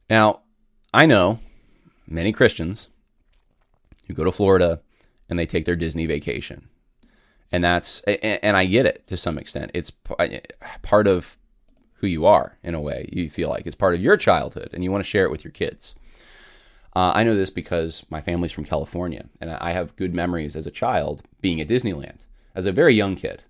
Now, I know many Christians who go to Florida and they take their Disney vacation. And I get it to some extent. It's part of who you are in a way. You feel like it's part of your childhood and you want to share it with your kids. I know this because my family's from California and I have good memories as a child being at Disneyland as a very young kid.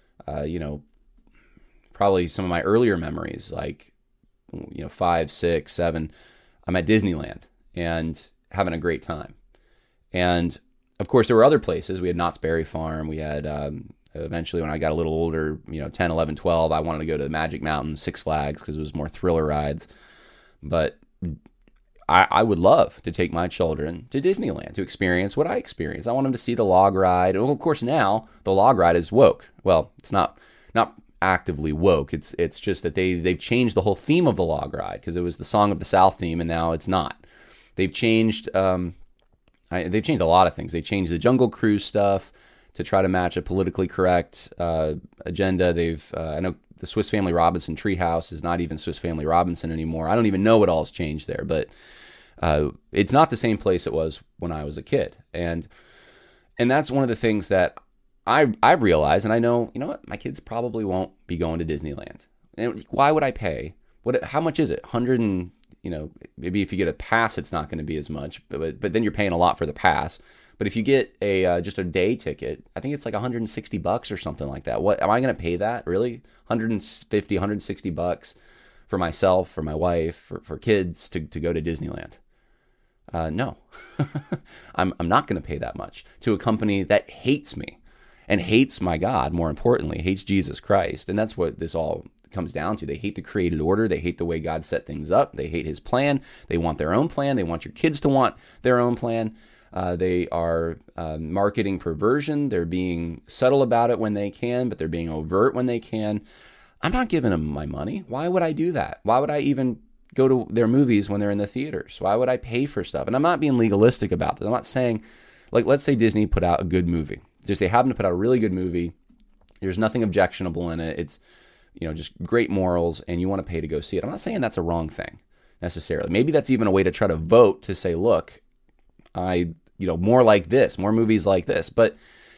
Probably some of my earlier memories, like, 5, 6, 7, I'm at Disneyland and having a great time. And of course, there were other places. We had Knott's Berry Farm. We had, eventually when I got a little older, 10, 11, 12, I wanted to go to Magic Mountain, Six Flags, because it was more thriller rides. But I would love to take my children to Disneyland to experience what I experienced. I want them to see the log ride. Well, of course, now the log ride is woke. Well, it's not actively woke. It's just that they've changed the whole theme of the log ride because it was the Song of the South theme, and now it's not. They've changed. They've changed a lot of things. They changed the Jungle Cruise stuff to try to match a politically correct agenda. I know the Swiss Family Robinson Treehouse is not even Swiss Family Robinson anymore. I don't even know what all's changed there, but it's not the same place it was when I was a kid. And that's one of the things that I've realized, and I know, what, my kids probably won't be going to Disneyland. And why would I pay? How much is it? Maybe if you get a pass, it's not going to be as much, but then you're paying a lot for the pass. But if you get just a day ticket, I think it's like $160 or something like that. What am I going to pay that? Really? $150, $160 for myself, for my wife, for kids to go to Disneyland? No, I'm not going to pay that much to a company that hates me and hates my God. More importantly, hates Jesus Christ. And that's what this all comes down to. They hate the created order. They hate the way God set things up. They hate his plan. They want their own plan. They want your kids to want their own plan. They are marketing perversion. They're being subtle about it when they can, but they're being overt when they can. I'm not giving them my money. Why would I do that? Why would I even go to their movies when they're in the theaters? Why would I pay for stuff? And I'm not being legalistic about this. I'm not saying, like, let's say Disney put out a good movie. Just they happen to put out a really good movie. There's nothing objectionable in it. It's, just great morals, and you want to pay to go see it. I'm not saying that's a wrong thing necessarily. Maybe that's even a way to try to vote to say, look, more like this, more movies like this. But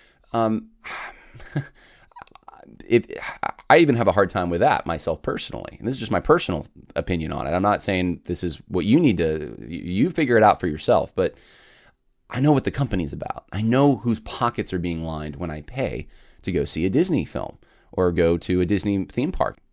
if I even have a hard time with that myself personally, and this is just my personal opinion on it. I'm not saying this is what you need to, you figure it out for yourself, but I know what the company's about. I know whose pockets are being lined when I pay to go see a Disney film or go to a Disney theme park.